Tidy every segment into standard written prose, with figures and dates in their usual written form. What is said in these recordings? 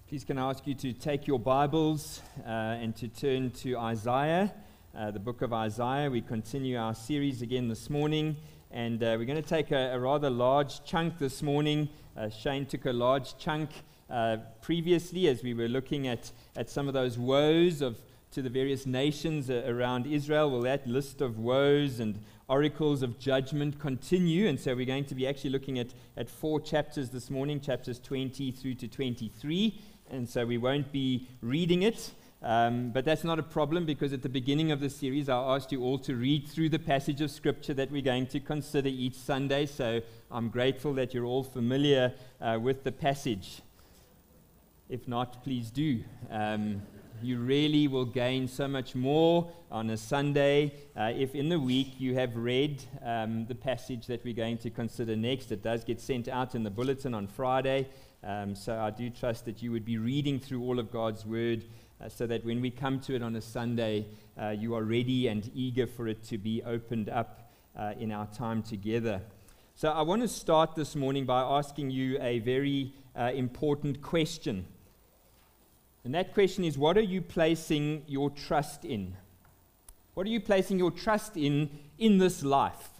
Please can I ask you to take your Bibles and to turn to Isaiah, the book of Isaiah. We continue our series again this morning, and we're going to take a rather large chunk this morning. Shane took a large chunk previously as we were looking at some of those woes to the various nations around Israel. Well, that list of woes and oracles of judgment continue, and so we're going to be actually looking at 4 chapters this morning, chapters 20 through to 23. And so we won't be reading it, but that's not a problem, because at the beginning of the series I asked you all to read through the passage of Scripture that we're going to consider each Sunday. So I'm grateful that you're all familiar with the passage. If not, please do. You really will gain so much more on a Sunday if in the week you have read the passage that we're going to consider next. It does get sent out in the bulletin on Friday. So I do trust that you would be reading through all of God's Word so that when we come to it on a Sunday, you are ready and eager for it to be opened up in our time together. So I want to start this morning by asking you a very important question. And that question is, what are you placing your trust in? What are you placing your trust in this life?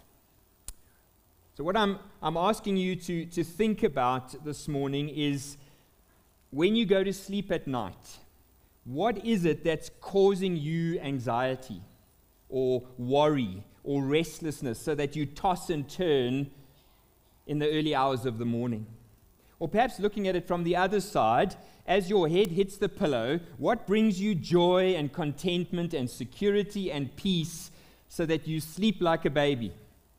So what I'm asking you to think about this morning is, when you go to sleep at night, what is it that's causing you anxiety or worry or restlessness so that you toss and turn in the early hours of the morning? Or perhaps looking at it from the other side, as your head hits the pillow, what brings you joy and contentment and security and peace so that you sleep like a baby?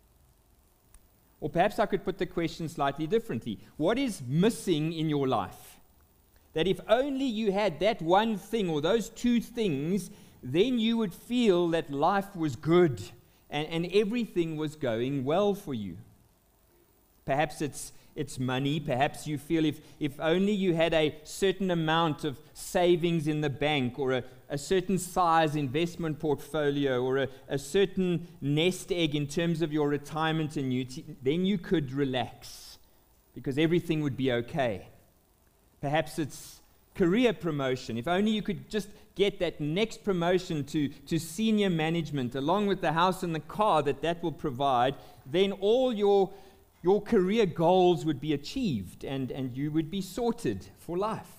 Or perhaps I could put the question slightly differently. What is missing in your life? That if only you had that one thing or those two things, then you would feel that life was good and everything was going well for you. Perhaps it's money. Perhaps you feel if only you had a certain amount of savings in the bank, or a certain size investment portfolio, or a certain nest egg in terms of your retirement annuity, then you could relax because everything would be okay. Perhaps it's career promotion. If only you could just get that next promotion to senior management, along with the house and the car that will provide, then all your career goals would be achieved and you would be sorted for life.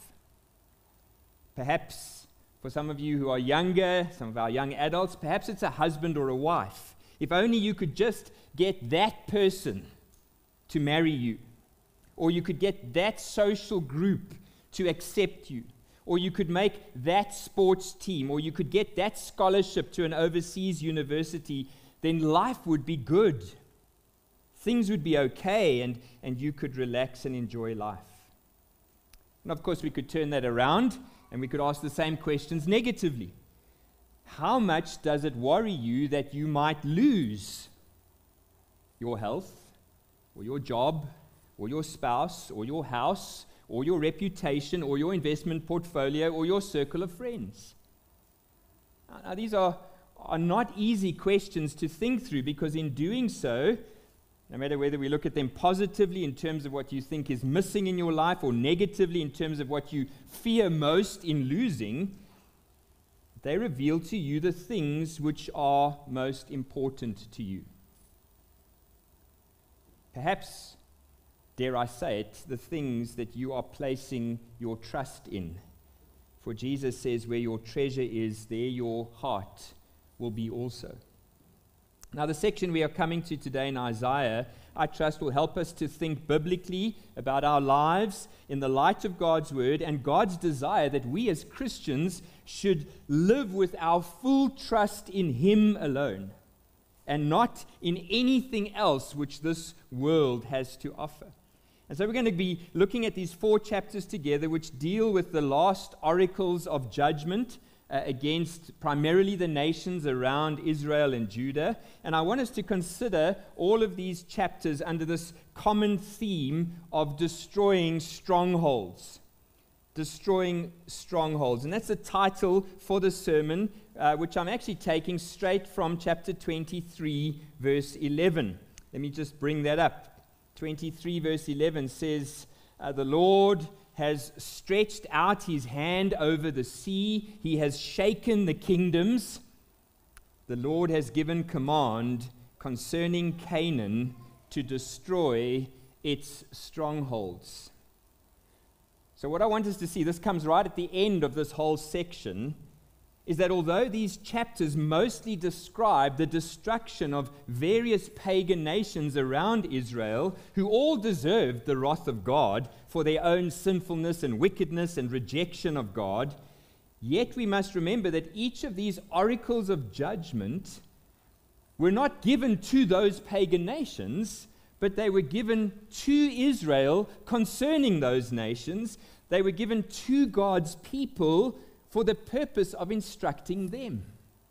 Perhaps for some of you who are younger, some of our young adults, perhaps it's a husband or a wife. If only you could just get that person to marry you, or you could get that social group to accept you, or you could make that sports team, or you could get that scholarship to an overseas university, then life would be good. Things would be okay, and you could relax and enjoy life. And of course, we could turn that around, and we could ask the same questions negatively. How much does it worry you that you might lose your health, or your job, or your spouse, or your house, or your reputation, or your investment portfolio, or your circle of friends? Now these are not easy questions to think through, because in doing so, no matter whether we look at them positively in terms of what you think is missing in your life, or negatively in terms of what you fear most in losing, they reveal to you the things which are most important to you. Perhaps, dare I say it, the things that you are placing your trust in. For Jesus says, where your treasure is, there your heart will be also. Now, the section we are coming to today in Isaiah, I trust, will help us to think biblically about our lives in the light of God's Word and God's desire that we as Christians should live with our full trust in Him alone and not in anything else which this world has to offer. And so we're going to be looking at these 4 chapters together, which deal with the last oracles of judgment against primarily the nations around Israel and Judah. And I want us to consider all of these chapters under this common theme of destroying strongholds. Destroying strongholds. And that's the title for the sermon, which I'm actually taking straight from chapter 23, verse 11. Let me just bring that up. 23, verse 11 says, the Lord has stretched out his hand over the sea. He has shaken the kingdoms. The Lord has given command concerning Canaan to destroy its strongholds. So what I want us to see, this comes right at the end of this whole section, is that although these chapters mostly describe the destruction of various pagan nations around Israel, who all deserved the wrath of God for their own sinfulness and wickedness and rejection of God, yet we must remember that each of these oracles of judgment were not given to those pagan nations, but they were given to Israel concerning those nations. They were given to God's people for the purpose of instructing them.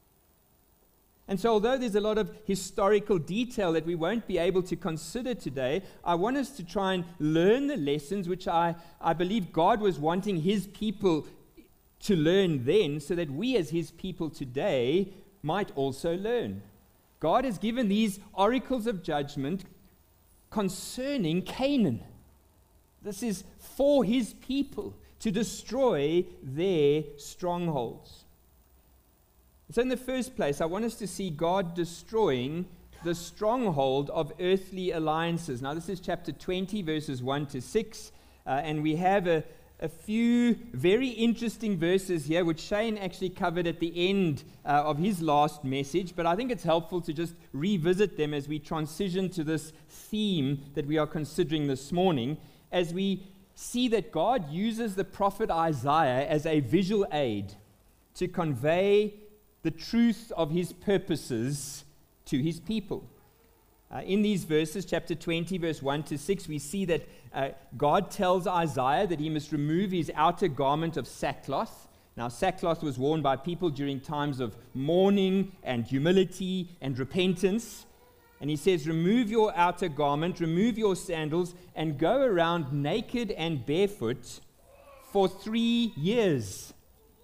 And so although there's a lot of historical detail that we won't be able to consider today, I want us to try and learn the lessons which I believe God was wanting his people to learn then, so that we as his people today might also learn. God has given these oracles of judgment concerning Canaan. This is for his people to destroy their strongholds. So in the first place, I want us to see God destroying the stronghold of earthly alliances. Now this is chapter 20, verses 1 to 6, and we have a few very interesting verses here, which Shane actually covered at the end of his last message, but I think it's helpful to just revisit them as we transition to this theme that we are considering this morning, as we see that God uses the prophet Isaiah as a visual aid to convey the truth of his purposes to his people. In these verses, chapter 20, verse 1 to 6, we see that God tells Isaiah that he must remove his outer garment of sackcloth. Now, sackcloth was worn by people during times of mourning and humility and repentance. And he says, remove your outer garment, remove your sandals, and go around naked and barefoot for 3 years.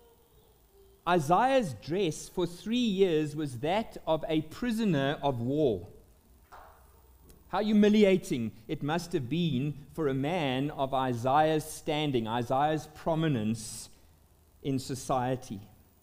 Isaiah's dress for 3 years was that of a prisoner of war. How humiliating it must have been for a man of Isaiah's standing, Isaiah's prominence in society.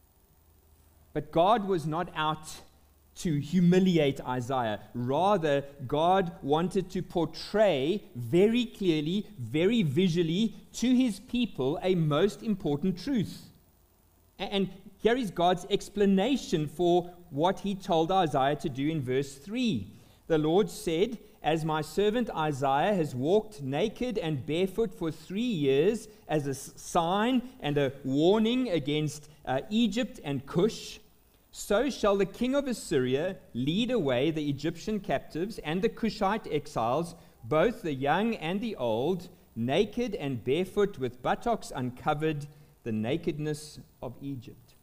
But God was not out to humiliate Isaiah. Rather, God wanted to portray very clearly, very visually to his people a most important truth. And here is God's explanation for what he told Isaiah to do in verse 3. The Lord said, as my servant Isaiah has walked naked and barefoot for 3 years as a sign and a warning against Egypt and Cush, so shall the king of Assyria lead away the Egyptian captives and the Cushite exiles, both the young and the old, naked and barefoot with buttocks uncovered, the nakedness of Egypt.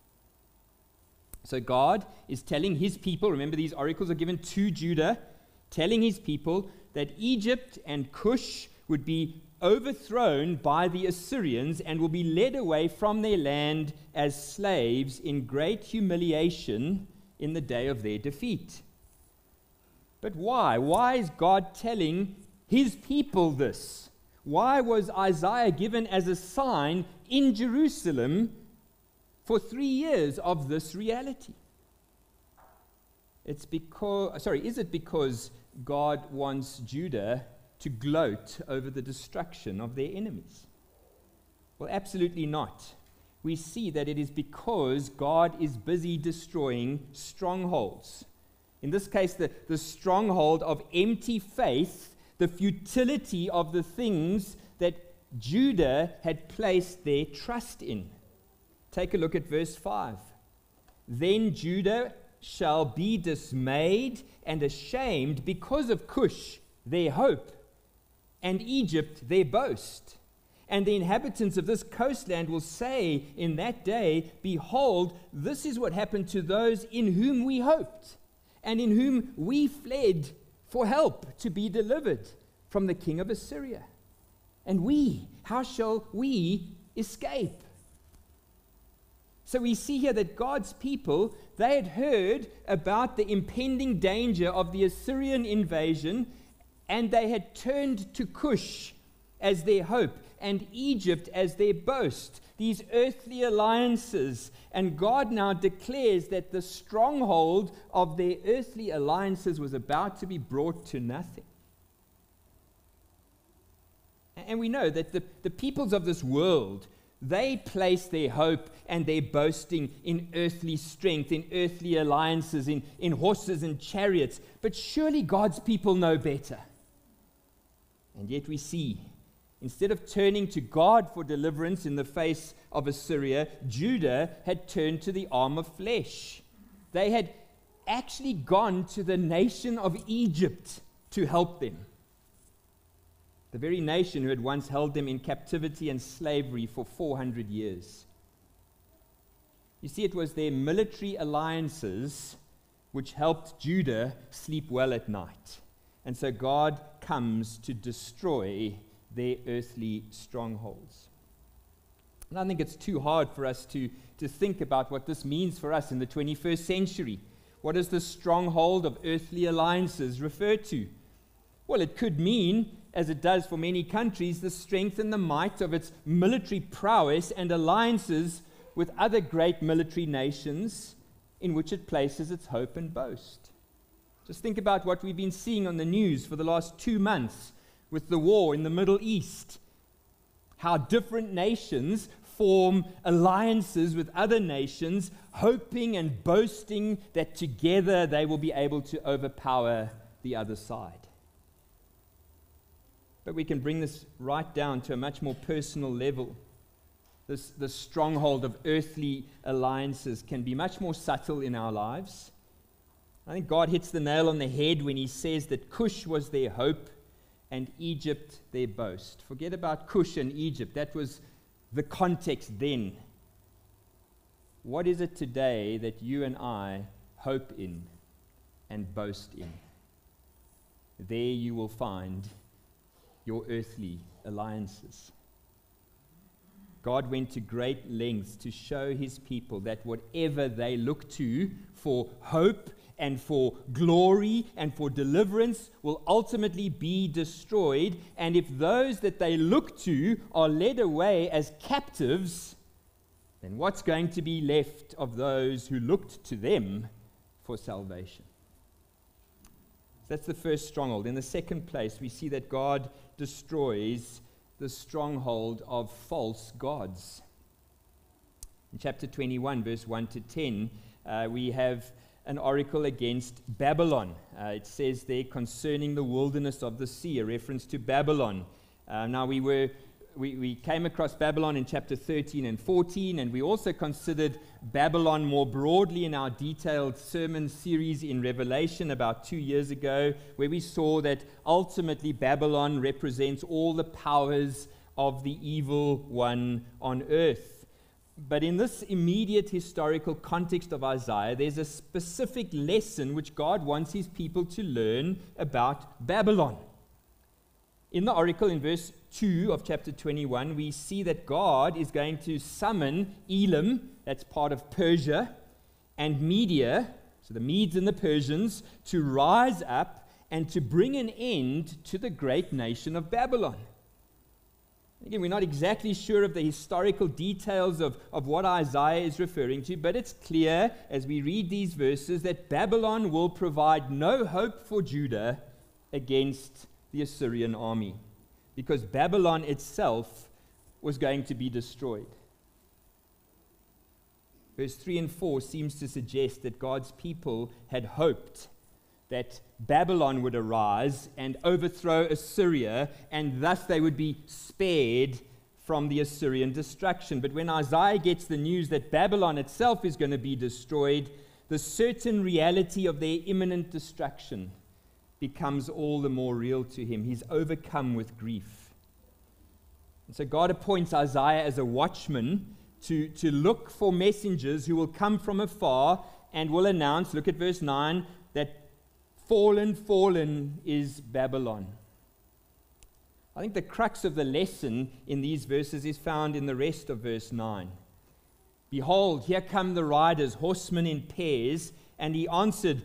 So God is telling his people, remember these oracles are given to Judah, telling his people that Egypt and Cush would be overthrown by the Assyrians and will be led away from their land as slaves in great humiliation in the day of their defeat. But why? Why is God telling his people this? Why was Isaiah given as a sign in Jerusalem for 3 years of this reality? Is it because God wants Judah to gloat over the destruction of their enemies? Well, absolutely not. We see that it is because God is busy destroying strongholds. In this case, the stronghold of empty faith, the futility of the things that Judah had placed their trust in. Take a look at verse 5. Then Judah shall be dismayed and ashamed because of Cush, their hope, and Egypt, their boast. And the inhabitants of this coastland will say in that day, behold, this is what happened to those in whom we hoped, and in whom we fled for help to be delivered from the king of Assyria. And we, how shall we escape? So we see here that God's people, they had heard about the impending danger of the Assyrian invasion, and they had turned to Cush as their hope, and Egypt as their boast, these earthly alliances. And God now declares that the stronghold of their earthly alliances was about to be brought to nothing. And we know that the peoples of this world, they place their hope and their boasting in earthly strength, in earthly alliances, in horses and chariots. But surely God's people know better. And yet we see, instead of turning to God for deliverance in the face of Assyria, Judah had turned to the arm of flesh. They had actually gone to the nation of Egypt to help them. The very nation who had once held them in captivity and slavery for 400 years. You see, it was their military alliances which helped Judah sleep well at night. And so God comes to destroy their earthly strongholds. And I think it's too hard for us to think about what this means for us in the 21st century. What does the stronghold of earthly alliances refer to? Well, it could mean, as it does for many countries, the strength and the might of its military prowess and alliances with other great military nations in which it places its hope and boast. Just think about what we've been seeing on the news for the last 2 months with the war in the Middle East. How different nations form alliances with other nations, hoping and boasting that together they will be able to overpower the other side. But we can bring this right down to a much more personal level. The stronghold of earthly alliances can be much more subtle in our lives. I think God hits the nail on the head when he says that Cush was their hope and Egypt their boast. Forget about Cush and Egypt. That was the context then. What is it today that you and I hope in and boast in? There you will find your earthly alliances. God went to great lengths to show his people that whatever they look to for hope and for glory and for deliverance will ultimately be destroyed. And if those that they look to are led away as captives, then what's going to be left of those who looked to them for salvation? That's the first stronghold. In the second place, we see that God destroys the stronghold of false gods. In chapter 21, verse 1 to 10, we have an oracle against Babylon. It says there, concerning the wilderness of the sea, a reference to Babylon. Now we came across Babylon in chapter 13 and 14, and we also considered Babylon more broadly in our detailed sermon series in Revelation about 2 years ago, where we saw that ultimately Babylon represents all the powers of the evil one on earth. But in this immediate historical context of Isaiah, there's a specific lesson which God wants his people to learn about Babylon. In the oracle, in verse 2 of chapter 21, we see that God is going to summon Elam, that's part of Persia, and Media, so the Medes and the Persians, to rise up and to bring an end to the great nation of Babylon. Again, we're not exactly sure of the historical details of what Isaiah is referring to, but it's clear as we read these verses that Babylon will provide no hope for Judah against the Assyrian army, because Babylon itself was going to be destroyed. Verse 3 and 4 seems to suggest that God's people had hoped that Babylon would arise and overthrow Assyria, and thus they would be spared from the Assyrian destruction. But when Isaiah gets the news that Babylon itself is going to be destroyed, the certain reality of their imminent destruction becomes all the more real to him. He's overcome with grief. And so God appoints Isaiah as a watchman to look for messengers who will come from afar and will announce, look at verse 9, that fallen is Babylon. I think the crux of the lesson in these verses is found in the rest of verse 9. Behold, here come the riders, horsemen in pairs, and he answered,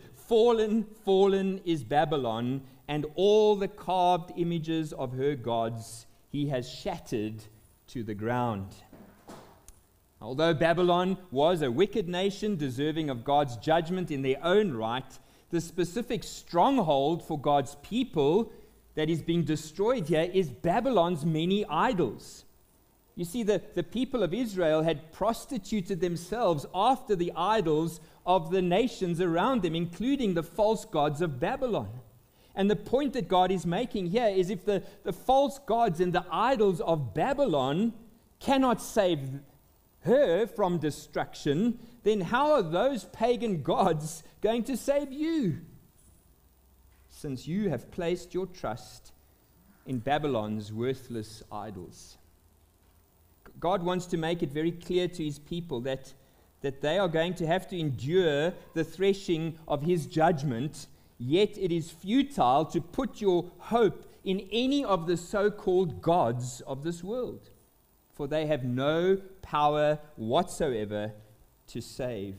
fallen is Babylon, and all the carved images of her gods. he has shattered to the ground. Although Babylon was a wicked nation deserving of God's judgment in their own right, the specific stronghold for God's people that is being destroyed here is Babylon's many idols. You see, the people of Israel had prostituted themselves after the idols of the nations around them, including the false gods of Babylon. And the point that God is making here is if the false gods and the idols of Babylon cannot save her from destruction, then how are those pagan gods going to save you? Since you have placed your trust in Babylon's worthless idols. God wants to make it very clear to his people that they are going to have to endure the threshing of his judgment, yet it is futile to put your hope in any of the so-called gods of this world, for they have no power whatsoever to save.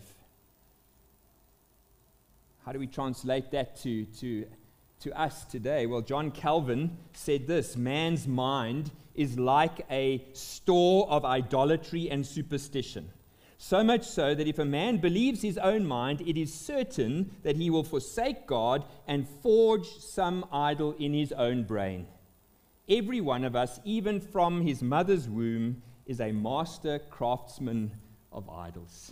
How do we translate that to us today? Well, John Calvin said this: man's mind is like a store of idolatry and superstition. So much so that if a man believes his own mind, it is certain that he will forsake God and forge some idol in his own brain. Every one of us, even from his mother's womb, is a master craftsman of idols.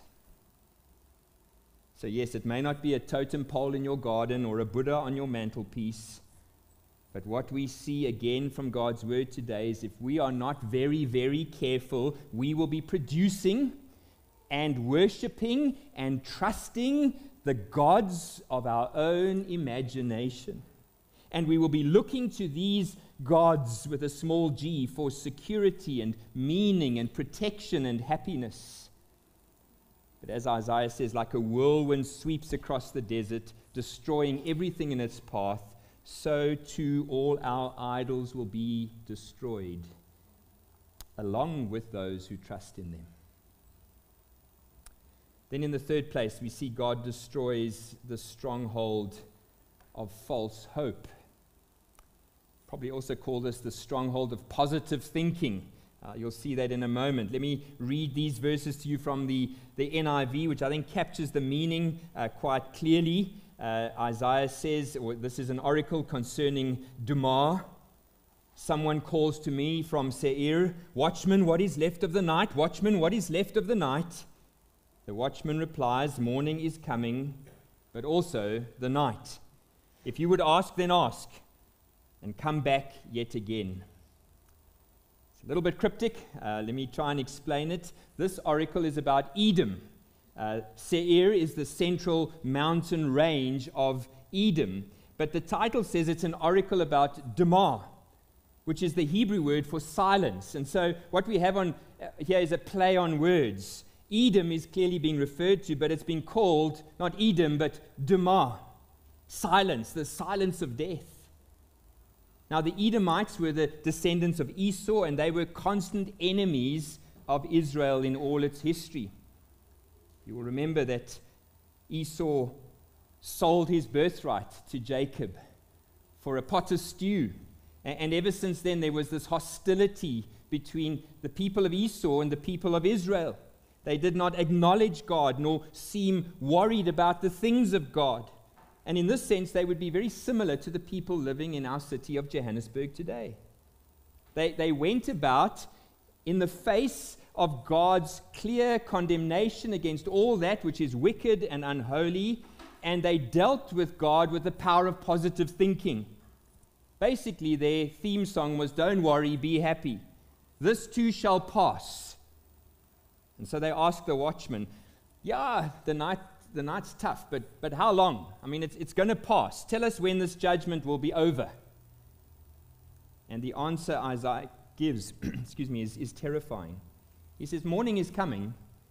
So yes, it may not be a totem pole in your garden or a Buddha on your mantelpiece, but what we see again from God's word today is if we are not very, very careful, we will be producing and worshiping and trusting the gods of our own imagination. And we will be looking to these gods with a small g for security and meaning and protection and happiness. But as Isaiah says, like a whirlwind sweeps across the desert, destroying everything in its path, so too all our idols will be destroyed, along with those who trust in them. Then in the third place, we see God destroys the stronghold of false hope. Probably also call this the stronghold of positive thinking. You'll see that in a moment. Let me read these verses to you from the NIV, which I think captures the meaning quite clearly. Isaiah says, or this is an oracle concerning Dumah. Someone calls to me from Seir, "Watchman, what is left of the night? Watchman, what is left of the night?" The watchman replies, "Morning is coming, but also the night. If you would ask, then ask, and come back yet again." It's a little bit cryptic. Let me try and explain it. This oracle is about Edom. Seir is the central mountain range of Edom. But the title says it's an oracle about Dumah, which is the Hebrew word for silence. And so what we have on here is a play on words. Edom is clearly being referred to, but it's been called not Edom, but Dumah. Silence, the silence of death. Now, the Edomites were the descendants of Esau, and they were constant enemies of Israel in all its history. You will remember that Esau sold his birthright to Jacob for a pot of stew. And ever since then, there was this hostility between the people of Esau and the people of Israel. They did not acknowledge God nor seem worried about the things of God. And in this sense, they would be very similar to the people living in our city of Johannesburg today. They went about in the face of God's clear condemnation against all that which is wicked and unholy, and they dealt with God with the power of positive thinking. Basically, their theme song was, "Don't worry, be happy. This too shall pass." And so they asked the watchman, "Yeah, the night's tough, but how long? I mean, it's going to pass. Tell us when this judgment will be over." And the answer Isaiah gives is terrifying. He says, "Morning is coming,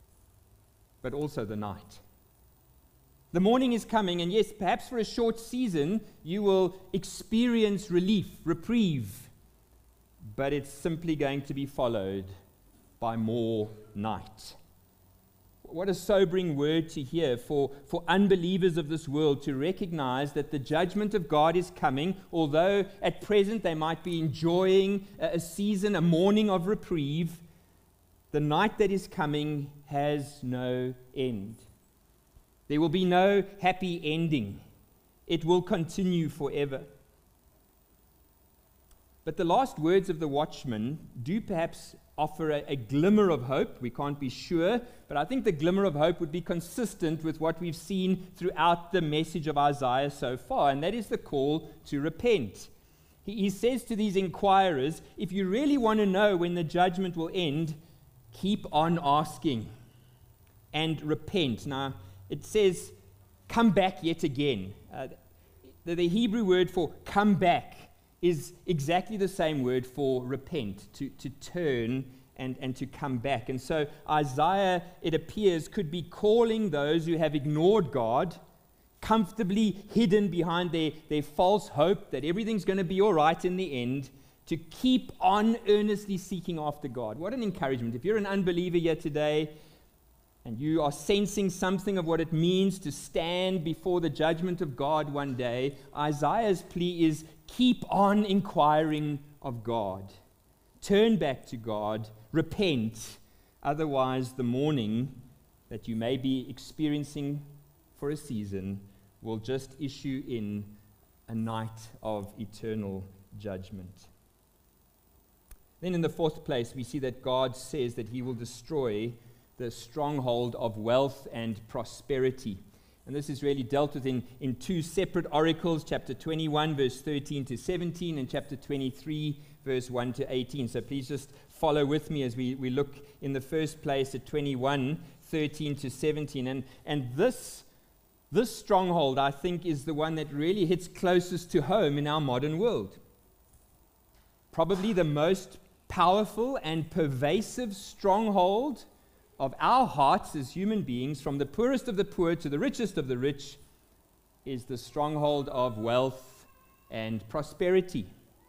but also the night." The morning is coming, and yes, perhaps for a short season, you will experience relief, reprieve, but it's simply going to be followed by more night. What a sobering word to hear for unbelievers of this world to recognize that the judgment of God is coming, although at present they might be enjoying a season, a morning of reprieve. The night that is coming has no end. There will be no happy ending. It will continue forever. But the last words of the watchman do perhaps offer a glimmer of hope. We can't be sure, but I think the glimmer of hope would be consistent with what we've seen throughout the message of Isaiah so far, and that is the call to repent. He says to these inquirers, if you really want to know when the judgment will end, keep on asking and repent. Now, it says, come back yet again. The Hebrew word for come back is exactly the same word for repent, to turn and to come back. And so Isaiah, it appears, could be calling those who have ignored God, comfortably hidden behind their false hope that everything's going to be all right in the end, to keep on earnestly seeking after God. What an encouragement. If you're an unbeliever here today, and you are sensing something of what it means to stand before the judgment of God one day, Isaiah's plea is, keep on inquiring of God. Turn back to God. Repent. Otherwise, the mourning that you may be experiencing for a season will just issue in a night of eternal judgment. Then in the fourth place, we see that God says that he will destroy the stronghold of wealth and prosperity. And this is really dealt with in two separate oracles, chapter 21, verse 13 to 17, and chapter 23, verse 1 to 18. So please just follow with me as we look in the first place at 21, 13 to 17. And this stronghold, I think, is the one that really hits closest to home in our modern world. Probably the most powerful and pervasive stronghold of our hearts as human beings, from the poorest of the poor to the richest of the rich, is the stronghold of wealth and prosperity.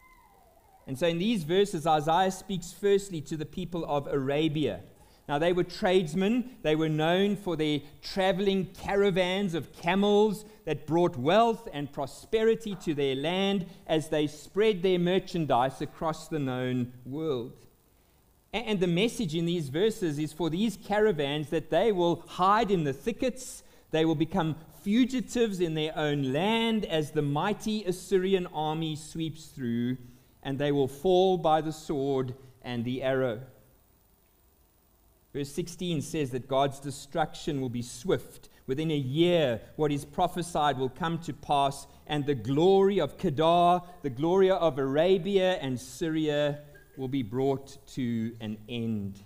And so in these verses, Isaiah speaks firstly to the people of Arabia. Now, they were tradesmen. They were known for their traveling caravans of camels that brought wealth and prosperity to their land as they spread their merchandise across the known world. And the message in these verses is for these caravans that they will hide in the thickets, they will become fugitives in their own land as the mighty Assyrian army sweeps through, and they will fall by the sword and the arrow. Verse 16 says that God's destruction will be swift. Within a year, what is prophesied will come to pass, and the glory of Kedar, the glory of Arabia and Syria, will be brought to an end.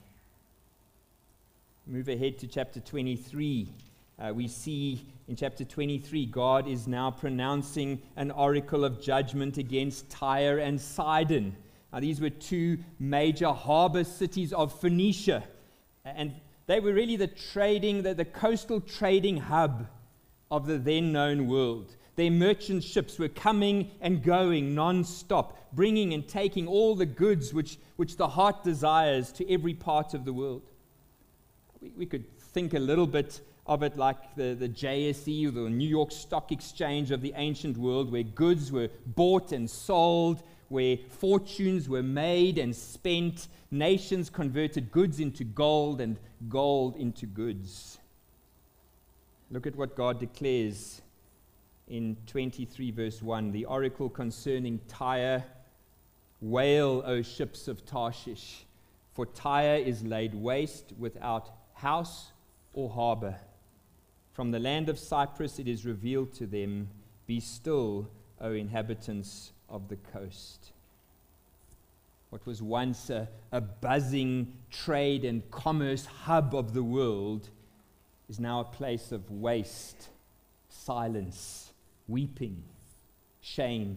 Move ahead to chapter 23. We see in chapter 23, God is now pronouncing an oracle of judgment against Tyre and Sidon. Now, these were two major harbor cities of Phoenicia, and they were really the coastal trading hub of the then known world. Their merchant ships were coming and going non-stop, bringing and taking all the goods which the heart desires to every part of the world. We could think a little bit of it like the JSE or the New York Stock Exchange of the ancient world, where goods were bought and sold, where fortunes were made and spent. Nations converted goods into gold and gold into goods. Look at what God declares in 23 verse 1, the oracle concerning Tyre. Wail, O ships of Tarshish, for Tyre is laid waste without house or harbor. From the land of Cyprus it is revealed to them, be still, O inhabitants of the coast. What was once a buzzing trade and commerce hub of the world is now a place of waste, silence, weeping, shame.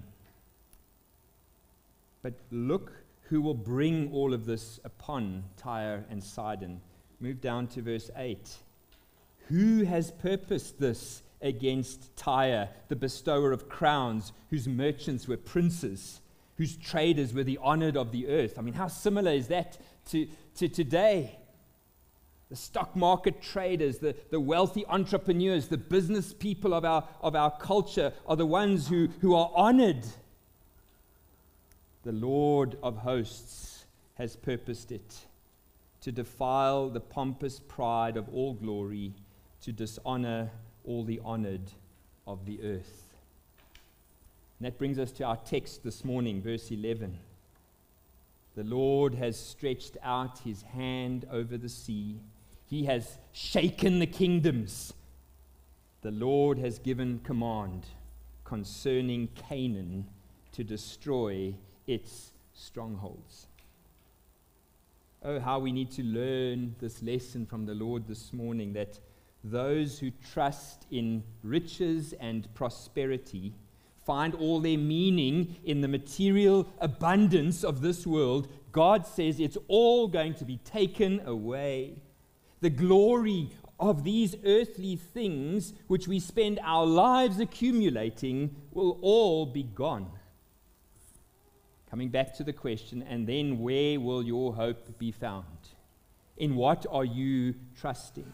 But look who will bring all of this upon Tyre and Sidon. Move down to verse 8. Who has purposed this against Tyre, the bestower of crowns, whose merchants were princes, whose traders were the honored of the earth? I mean, how similar is that to today? The stock market traders, the wealthy entrepreneurs, the business people of our culture are the ones who are honored. The Lord of hosts has purposed it to defile the pompous pride of all glory, to dishonor all the honored of the earth. And that brings us to our text this morning, verse 11. The Lord has stretched out his hand over the sea. He has shaken the kingdoms. The Lord has given command concerning Canaan to destroy its strongholds. Oh, how we need to learn this lesson from the Lord this morning, that those who trust in riches and prosperity find all their meaning in the material abundance of this world. God says it's all going to be taken away. The glory of these earthly things which we spend our lives accumulating will all be gone. Coming back to the question, and then where will your hope be found? In what are you trusting?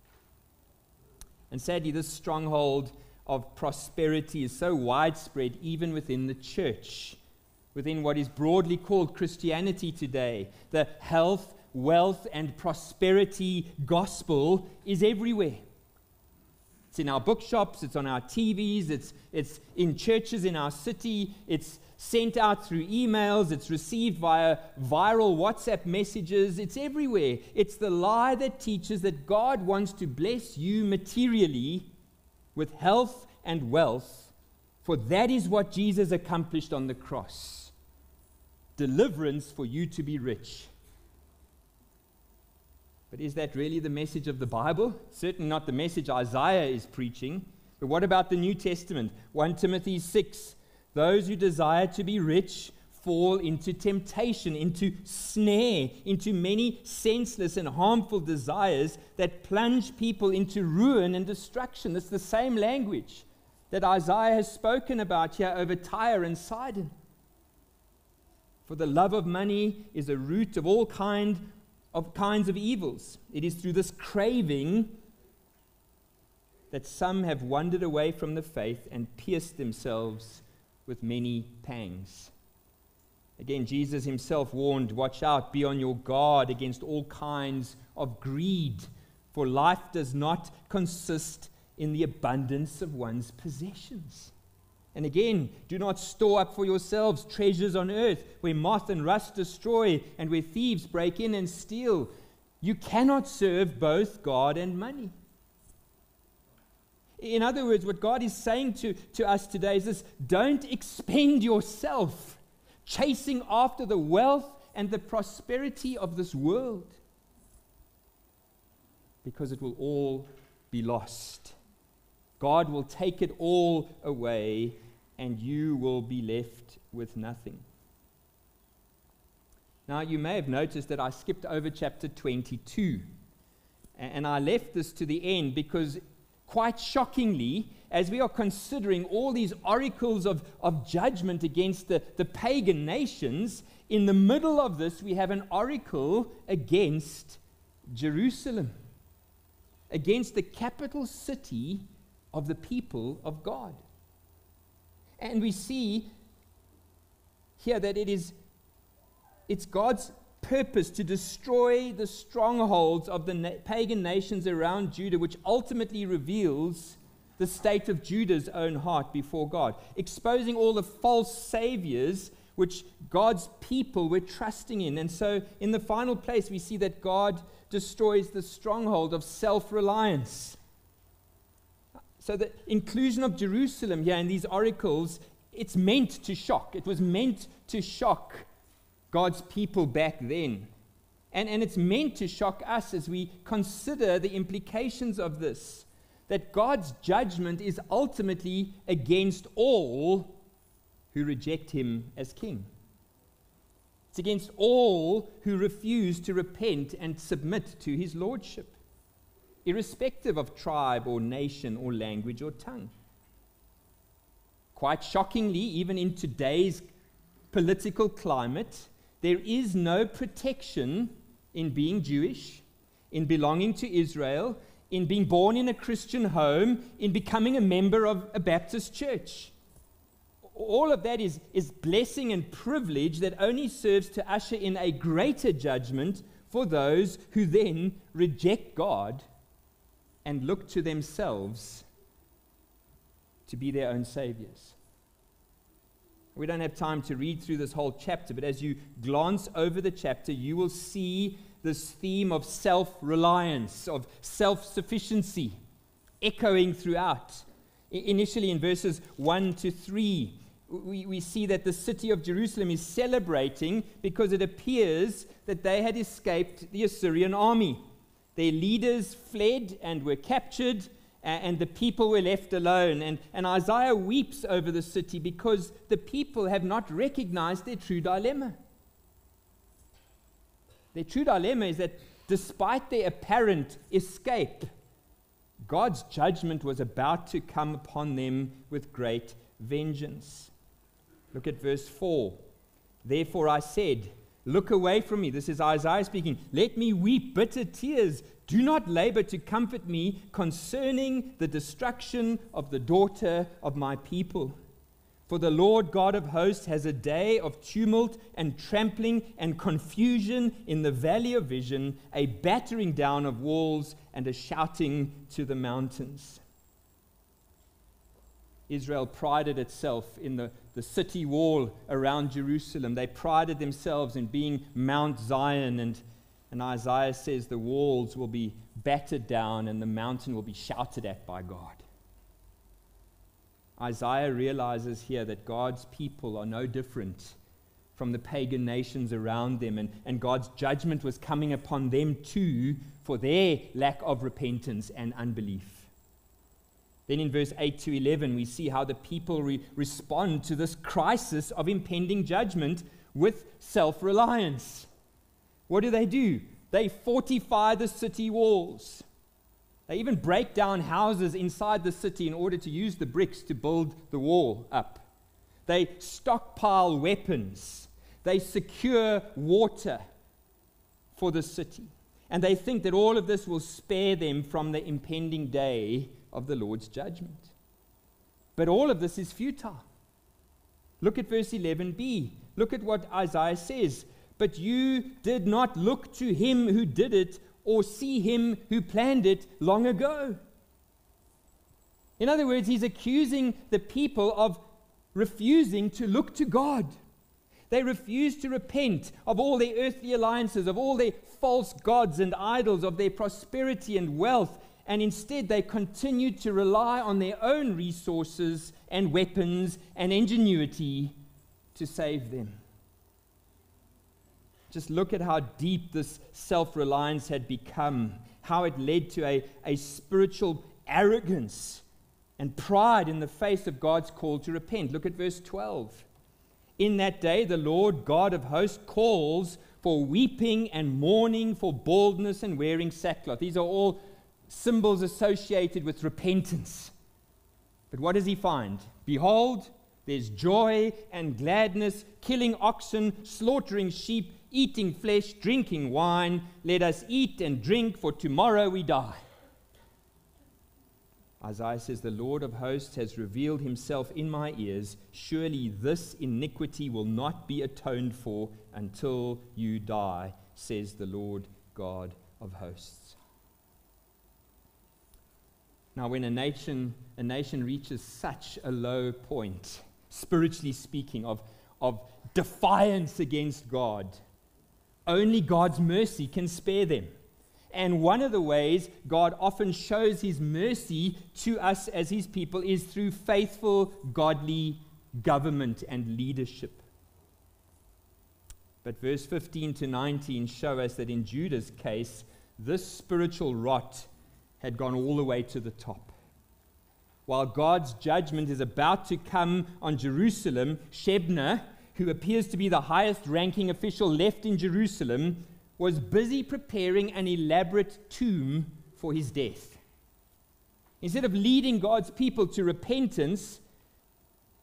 And sadly, this stronghold of prosperity is so widespread even within the church, within what is broadly called Christianity today. The health, wealth, and prosperity gospel is everywhere. It's in our bookshops, it's on our TVs, it's in churches in our city, it's sent out through emails, it's received via viral WhatsApp messages, it's everywhere. It's the lie that teaches that God wants to bless you materially with health and wealth, for that is what Jesus accomplished on the cross. Deliverance for you to be rich. But is that really the message of the Bible? Certainly not the message Isaiah is preaching. But what about the New Testament? 1 Timothy 6. Those who desire to be rich fall into temptation, into snare, into many senseless and harmful desires that plunge people into ruin and destruction. It's the same language that Isaiah has spoken about here over Tyre and Sidon. For the love of money is a root of all kinds of evils. It is through this craving that some have wandered away from the faith and pierced themselves with many pangs. Again, Jesus himself warned, watch out, be on your guard against all kinds of greed, for life does not consist in the abundance of one's possessions. And again, do not store up for yourselves treasures on earth, where moth and rust destroy, and where thieves break in and steal. You cannot serve both God and money. In other words, what God is saying to us today is this: don't expend yourself chasing after the wealth and the prosperity of this world, because it will all be lost. God will take it all away, and you will be left with nothing. Now, you may have noticed that I skipped over chapter 22, and I left this to the end because, quite shockingly, as we are considering all these oracles of judgment against the pagan nations, in the middle of this we have an oracle against Jerusalem, against the capital city of the people of God. And we see here that it's God's purpose to destroy the strongholds of the pagan nations around Judah, which ultimately reveals the state of Judah's own heart before God, exposing all the false saviors which God's people were trusting in. And so in the final place, we see that God destroys the stronghold of self-reliance. So the inclusion of Jerusalem here in these oracles, it's meant to shock. It was meant to shock God's people back then. And it's meant to shock us as we consider the implications of this, that God's judgment is ultimately against all who reject him as king. It's against all who refuse to repent and submit to his lordship, irrespective of tribe or nation or language or tongue. Quite shockingly, even in today's political climate, there is no protection in being Jewish, in belonging to Israel, in being born in a Christian home, in becoming a member of a Baptist church. All of that is blessing and privilege that only serves to usher in a greater judgment for those who then reject God and look to themselves to be their own saviors. We don't have time to read through this whole chapter, but as you glance over the chapter, you will see this theme of self-reliance, of self-sufficiency, echoing throughout. Initially in verses 1 to 3, we see that the city of Jerusalem is celebrating because it appears that they had escaped the Assyrian army. Their leaders fled and were captured, and the people were left alone. And Isaiah weeps over the city because the people have not recognized their true dilemma. Their true dilemma is that despite their apparent escape, God's judgment was about to come upon them with great vengeance. Look at verse 4. Therefore I said, look away from me. This is Isaiah speaking. Let me weep bitter tears. Do not labor to comfort me concerning the destruction of the daughter of my people. For the Lord God of hosts has a day of tumult and trampling and confusion in the valley of vision, a battering down of walls and a shouting to the mountains. Israel prided itself in the city wall around Jerusalem. They prided themselves in being Mount Zion, and Isaiah says the walls will be battered down and the mountain will be shouted at by God. Isaiah realizes here that God's people are no different from the pagan nations around them, and God's judgment was coming upon them too for their lack of repentance and unbelief. Then in verse 8 to 11, we see how the people respond to this crisis of impending judgment with self-reliance. What do? They fortify the city walls. They even break down houses inside the city in order to use the bricks to build the wall up. They stockpile weapons. They secure water for the city. And they think that all of this will spare them from the impending day of the Lord's judgment. But all of this is futile. Look at verse 11b. Look at what Isaiah says. But you did not look to him who did it or see him who planned it long ago. In other words, he's accusing the people of refusing to look to God. They refuse to repent of all their earthly alliances, of all their false gods and idols, of their prosperity and wealth, and instead they continue to rely on their own resources and weapons and ingenuity to save them. Just look at how deep this self-reliance had become, how it led to a spiritual arrogance and pride in the face of God's call to repent. Look at verse 12. In that day, the Lord God of hosts calls for weeping and mourning, for baldness and wearing sackcloth. These are all symbols associated with repentance. But what does he find? Behold, there's joy and gladness, killing oxen, slaughtering sheep, eating flesh, drinking wine. Let us eat and drink, for tomorrow we die. Isaiah says, the Lord of hosts has revealed himself in my ears. Surely this iniquity will not be atoned for until you die, says the Lord God of hosts. Now, when a nation reaches such a low point, spiritually speaking, of defiance against God, only God's mercy can spare them. And one of the ways God often shows his mercy to us as his people is through faithful, godly government and leadership. But verse 15 to 19 show us that in Judah's case, this spiritual rot had gone all the way to the top. While God's judgment is about to come on Jerusalem, Shebna, who appears to be the highest-ranking official left in Jerusalem, was busy preparing an elaborate tomb for his death. Instead of leading God's people to repentance,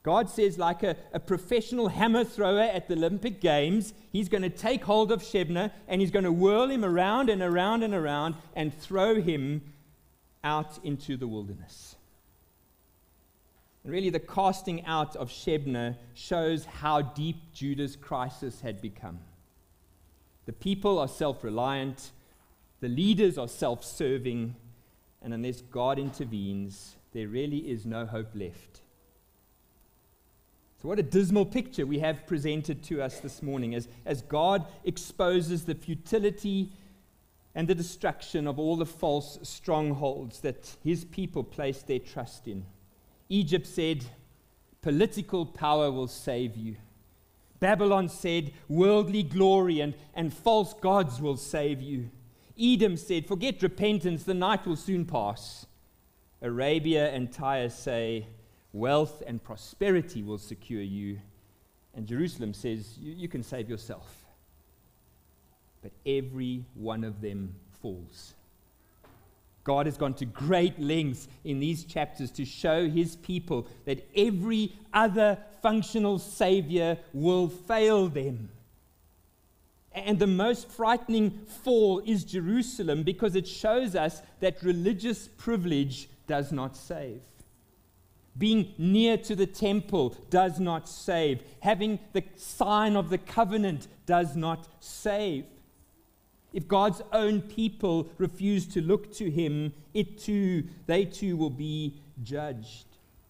God says, like a professional hammer thrower at the Olympic Games, he's going to take hold of Shebna and he's going to whirl him around and around and around and throw him out into the wilderness. And really, the casting out of Shebna shows how deep Judah's crisis had become. The people are self-reliant, the leaders are self-serving, and unless God intervenes, there really is no hope left. So what a dismal picture we have presented to us this morning as God exposes the futility and the destruction of all the false strongholds that his people placed their trust in. Egypt said, political power will save you. Babylon said, worldly glory and false gods will save you. Edom said, forget repentance, the night will soon pass. Arabia and Tyre say, wealth and prosperity will secure you. And Jerusalem says, you can save yourself. But every one of them falls. God has gone to great lengths in these chapters to show his people that every other functional savior will fail them. And the most frightening fall is Jerusalem, because it shows us that religious privilege does not save. Being near to the temple does not save. Having the sign of the covenant does not save. If God's own people refuse to look to him, they too will be judged.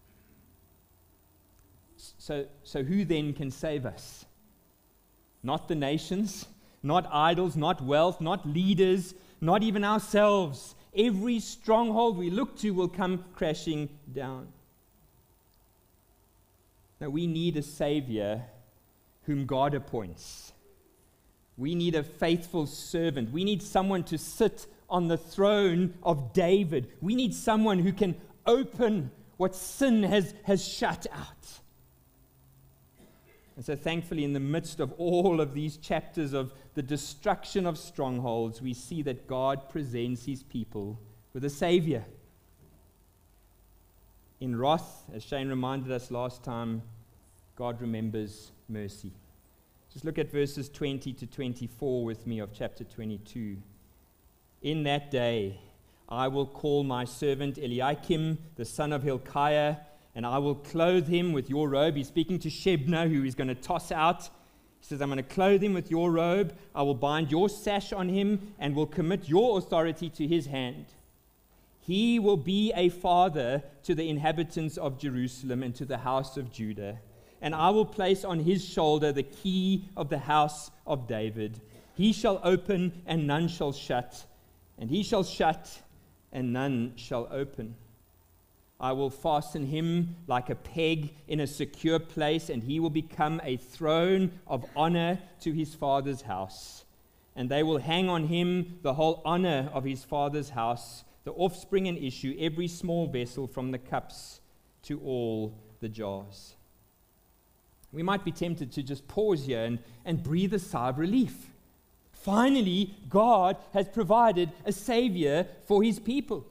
So who then can save us? Not the nations, not idols, not wealth, not leaders, not even ourselves. Every stronghold we look to will come crashing down. Now, we need a Savior whom God appoints. We need a faithful servant. We need someone to sit on the throne of David. We need someone who can open what sin has shut out. And so thankfully, in the midst of all of these chapters of the destruction of strongholds, we see that God presents his people with a Savior. In wrath, as Shane reminded us last time, God remembers mercy. Just look at verses 20 to 24 with me of chapter 22. In that day, I will call my servant Eliakim, the son of Hilkiah, and I will clothe him with your robe. He's speaking to Shebna, who he's going to toss out. He says, I'm going to clothe him with your robe. I will bind your sash on him and will commit your authority to his hand. He will be a father to the inhabitants of Jerusalem and to the house of Judah. And I will place on his shoulder the key of the house of David. He shall open and none shall shut, and he shall shut and none shall open. I will fasten him like a peg in a secure place, and he will become a throne of honor to his father's house. And they will hang on him the whole honor of his father's house, the offspring and issue, every small vessel from the cups to all the jars. We might be tempted to just pause here and breathe a sigh of relief. Finally, God has provided a Savior for his people.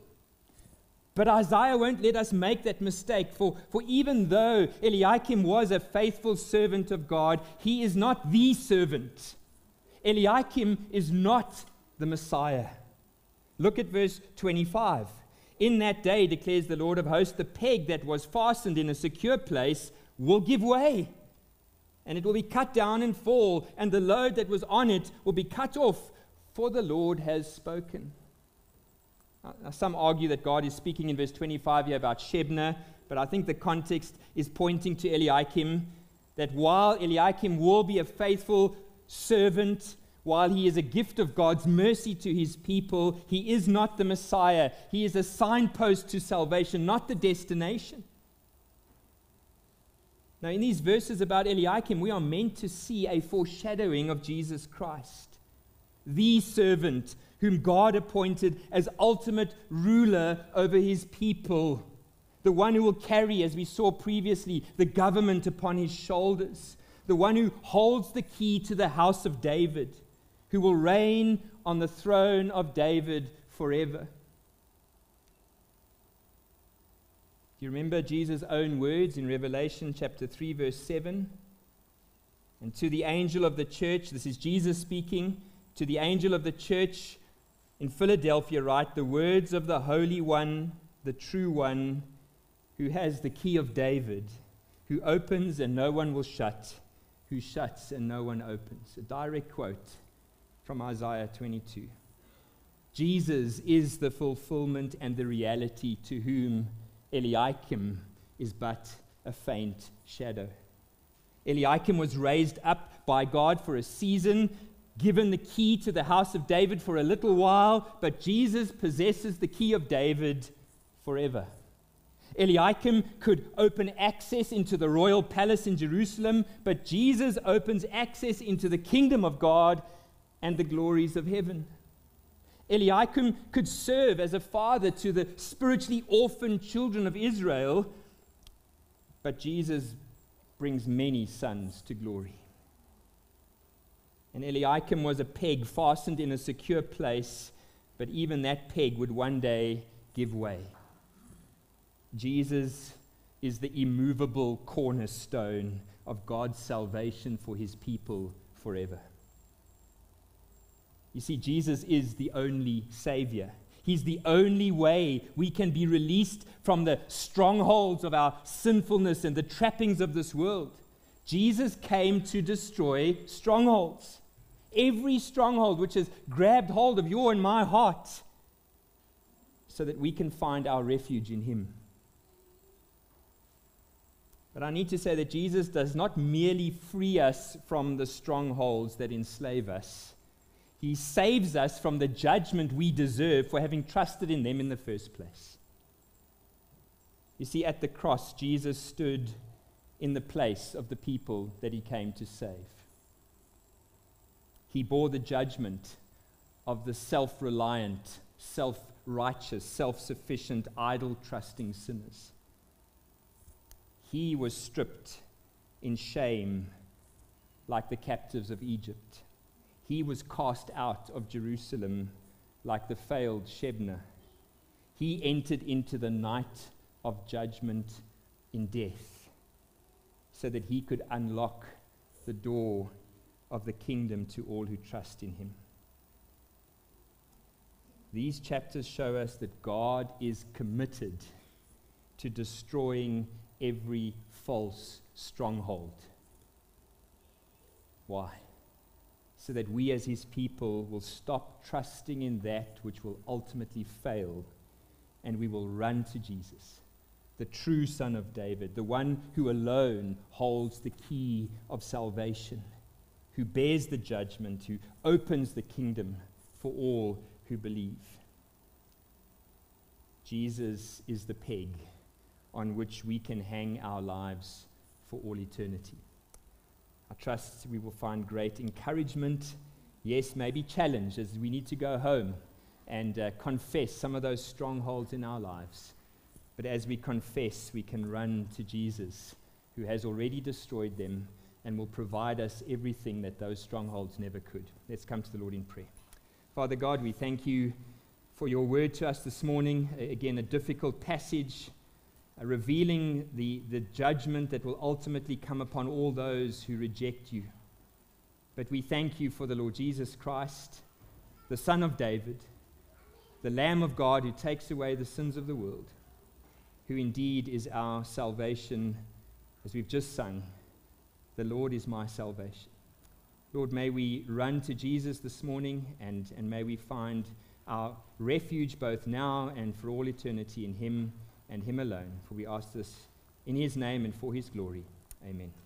But Isaiah won't let us make that mistake, for even though Eliakim was a faithful servant of God, he is not the servant. Eliakim is not the Messiah. Look at verse 25. In that day, declares the Lord of hosts, the peg that was fastened in a secure place will give way, and it will be cut down and fall, and the load that was on it will be cut off, for the Lord has spoken. Now, some argue that God is speaking in verse 25 here about Shebna, but I think the context is pointing to Eliakim, that while Eliakim will be a faithful servant, while he is a gift of God's mercy to his people, he is not the Messiah. He is a signpost to salvation, not the destination. Now, in these verses about Eliakim, we are meant to see a foreshadowing of Jesus Christ, the servant whom God appointed as ultimate ruler over his people, the one who will carry, as we saw previously, the government upon his shoulders, the one who holds the key to the house of David, who will reign on the throne of David forever. Do you remember Jesus' own words in Revelation chapter 3, verse 7? And to the angel of the church, this is Jesus speaking, to the angel of the church in Philadelphia write the words of the Holy One, the true One, who has the key of David, who opens and no one will shut, who shuts and no one opens. A direct quote from Isaiah 22. Jesus is the fulfillment and the reality to whom Eliakim is but a faint shadow. Eliakim was raised up by God for a season, given the key to the house of David for a little while, but Jesus possesses the key of David forever. Eliakim could open access into the royal palace in Jerusalem, but Jesus opens access into the kingdom of God and the glories of heaven. Eliakim could serve as a father to the spiritually orphaned children of Israel, but Jesus brings many sons to glory. And Eliakim was a peg fastened in a secure place, but even that peg would one day give way. Jesus is the immovable cornerstone of God's salvation for his people forever. You see, Jesus is the only Savior. He's the only way we can be released from the strongholds of our sinfulness and the trappings of this world. Jesus came to destroy strongholds. Every stronghold which has grabbed hold of your and my heart, so that we can find our refuge in him. But I need to say that Jesus does not merely free us from the strongholds that enslave us. He saves us from the judgment we deserve for having trusted in them in the first place. You see, at the cross, Jesus stood in the place of the people that he came to save. He bore the judgment of the self-reliant, self-righteous, self-sufficient, idol-trusting sinners. He was stripped in shame like the captives of Egypt. He was cast out of Jerusalem like the failed Shebna. He entered into the night of judgment in death so that he could unlock the door of the kingdom to all who trust in him. These chapters show us that God is committed to destroying every false stronghold. Why? So that we as his people will stop trusting in that which will ultimately fail, and we will run to Jesus, the true Son of David, the one who alone holds the key of salvation, who bears the judgment, who opens the kingdom for all who believe. Jesus is the peg on which we can hang our lives for all eternity. I trust we will find great encouragement, yes, maybe challenge, as we need to go home and confess some of those strongholds in our lives. But as we confess, we can run to Jesus, who has already destroyed them and will provide us everything that those strongholds never could. Let's come to the Lord in prayer. Father God, we thank you for your word to us this morning. Again, a difficult passage, revealing the judgment that will ultimately come upon all those who reject you. But we thank you for the Lord Jesus Christ, the Son of David, the Lamb of God who takes away the sins of the world, who indeed is our salvation, as we've just sung. The Lord is my salvation. Lord, may we run to Jesus this morning, and may we find our refuge both now and for all eternity in him and him alone. For we ask this in his name and for his glory. Amen.